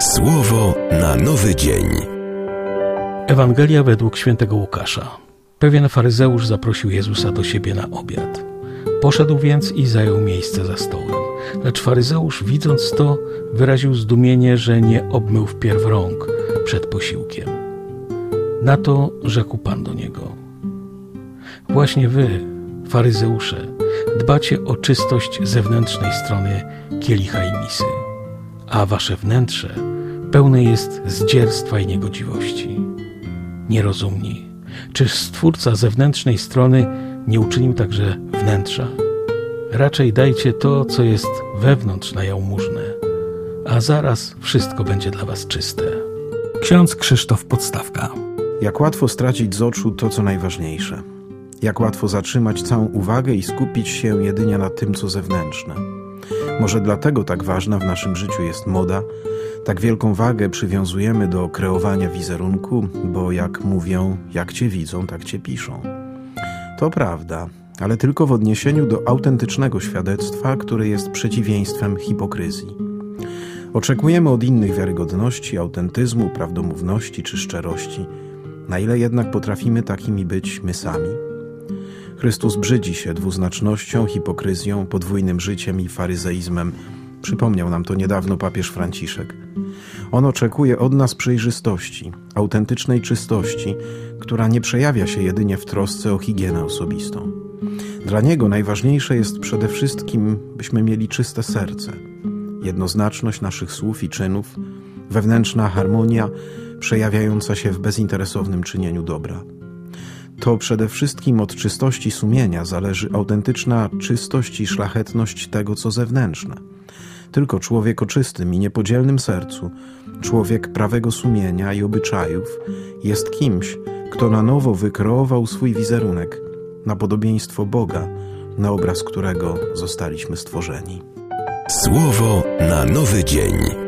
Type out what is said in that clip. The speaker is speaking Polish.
Słowo na nowy dzień. Ewangelia według świętego Łukasza. Pewien faryzeusz zaprosił Jezusa do siebie na obiad. Poszedł więc i zajął miejsce za stołem. Lecz faryzeusz, widząc to, wyraził zdumienie, że nie obmył wpierw rąk przed posiłkiem. Na to rzekł Pan do niego: właśnie wy, faryzeusze, dbacie o czystość zewnętrznej strony kielicha i misy, a wasze wnętrze pełne jest zdzierstwa i niegodziwości. Nierozumni, czyż Stwórca zewnętrznej strony nie uczynił także wnętrza? Raczej dajcie to, co jest wewnątrz, na jałmużnę, a zaraz wszystko będzie dla was czyste. Ksiądz Krzysztof Podstawka. Jak łatwo stracić z oczu to, co najważniejsze. Jak łatwo zatrzymać całą uwagę i skupić się jedynie na tym, co zewnętrzne. Może dlatego tak ważna w naszym życiu jest moda, tak wielką wagę przywiązujemy do kreowania wizerunku, bo jak mówią, jak cię widzą, tak cię piszą. To prawda, ale tylko w odniesieniu do autentycznego świadectwa, które jest przeciwieństwem hipokryzji. Oczekujemy od innych wiarygodności, autentyzmu, prawdomówności czy szczerości. Na ile jednak potrafimy takimi być my sami? Chrystus brzydzi się dwuznacznością, hipokryzją, podwójnym życiem i faryzeizmem. Przypomniał nam to niedawno papież Franciszek. On oczekuje od nas przejrzystości, autentycznej czystości, która nie przejawia się jedynie w trosce o higienę osobistą. Dla Niego najważniejsze jest przede wszystkim, byśmy mieli czyste serce, jednoznaczność naszych słów i czynów, wewnętrzna harmonia przejawiająca się w bezinteresownym czynieniu dobra. To przede wszystkim od czystości sumienia zależy autentyczna czystość i szlachetność tego, co zewnętrzne. Tylko człowiek o czystym i niepodzielnym sercu, człowiek prawego sumienia i obyczajów jest kimś, kto na nowo wykreował swój wizerunek na podobieństwo Boga, na obraz którego zostaliśmy stworzeni. Słowo na nowy dzień.